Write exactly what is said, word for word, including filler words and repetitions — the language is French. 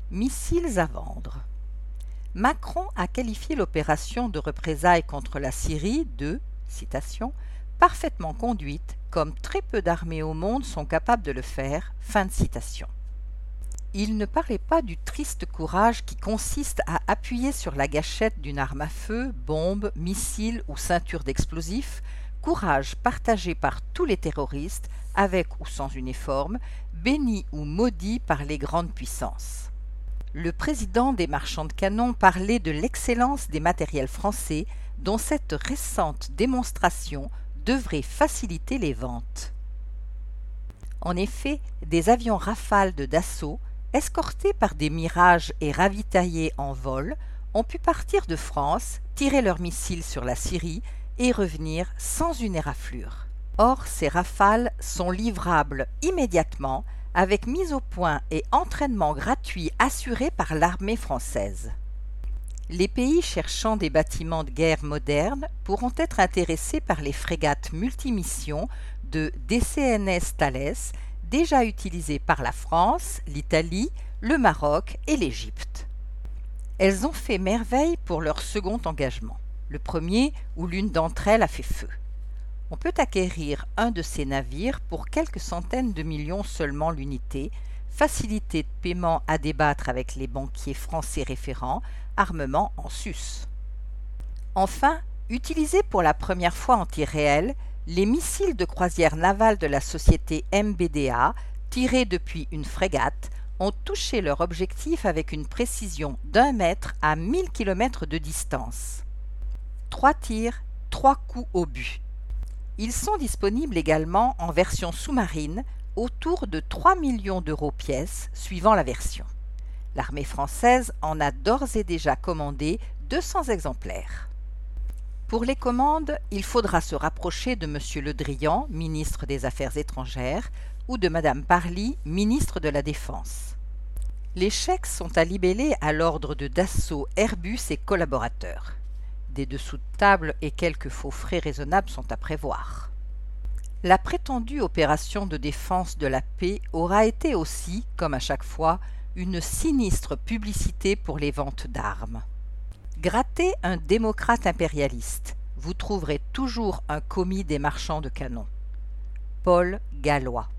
Missiles à vendre. Macron a qualifié l'opération de représailles contre la Syrie de, citation, parfaitement conduite, comme très peu d'armées au monde sont capables de le faire, fin de citation. Il ne parlait pas du triste courage qui consiste à appuyer sur la gâchette d'une arme à feu, bombe, missile ou ceinture d'explosifs, courage partagé par tous les terroristes, avec ou sans uniforme, béni ou maudit par les grandes puissances. Le président des marchands de canons parlait de l'excellence des matériels français dont cette récente démonstration devrait faciliter les ventes. En effet, des avions Rafale de Dassault, escortés par des Mirages et ravitaillés en vol, ont pu partir de France, tirer leurs missiles sur la Syrie et revenir sans une éraflure. Or, ces Rafales sont livrables immédiatement avec mise au point et entraînement gratuit assuré par l'armée française. Les pays cherchant des bâtiments de guerre modernes pourront être intéressés par les frégates multimissions de D C N S Thales, déjà utilisées par la France, l'Italie, le Maroc et l'Égypte. Elles ont fait merveille pour leur second engagement, le premier où l'une d'entre elles a fait feu. On peut acquérir un de ces navires pour quelques centaines de millions seulement l'unité, facilité de paiement à débattre avec les banquiers français référents, armement en sus. Enfin, utilisés pour la première fois en tir réel, les missiles de croisière navale de la société M B D A, tirés depuis une frégate, ont touché leur objectif avec une précision d'un mètre à mille kilomètres de distance. Trois tirs, trois coups au but. Ils sont disponibles également en version sous-marine, autour de trois millions d'euros pièce, suivant la version. L'armée française en a d'ores et déjà commandé deux cents exemplaires. Pour les commandes, il faudra se rapprocher de M. Le Drian, ministre des Affaires étrangères, ou de Mme Parly, ministre de la Défense. Les chèques sont à libeller à l'ordre de Dassault, Airbus et collaborateurs. Des dessous de table et quelques faux frais raisonnables sont à prévoir. La prétendue opération de défense de la paix aura été aussi, comme à chaque fois, une sinistre publicité pour les ventes d'armes. Grattez un démocrate impérialiste, vous trouverez toujours un commis des marchands de canons. Paul Gallois.